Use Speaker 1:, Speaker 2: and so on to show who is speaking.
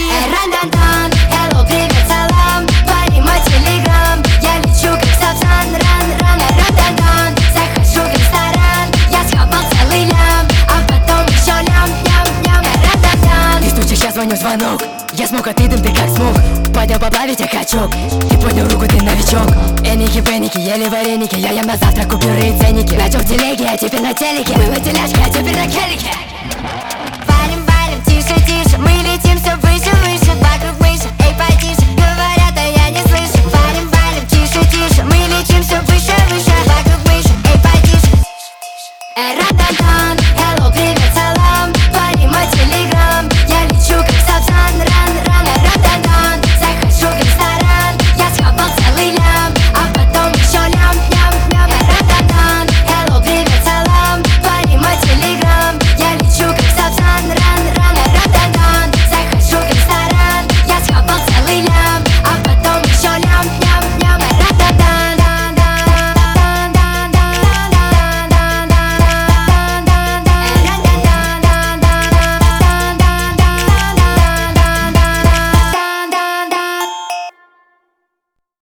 Speaker 1: Ран-дан-дан, hello, привет, салам. Твори мой телеграм. Я лечу как Сапсан. Ран-ран, ран-дан-дан. Захожу в ресторан. Я схапал целый лям, а потом еще лям-ням-ням. Ран-дан-дан.
Speaker 2: Ты стучишь, я звоню звонок. Я смог, а ты дым, ты как смог. Поднял поплавить, я качок. Ты поднял руку, ты новичок. Эники-пеники, ели вареники. Я ем на завтрак купюры и ценники. Начал в телеге, а теперь на телеке. Была теляшка, а теперь на келике.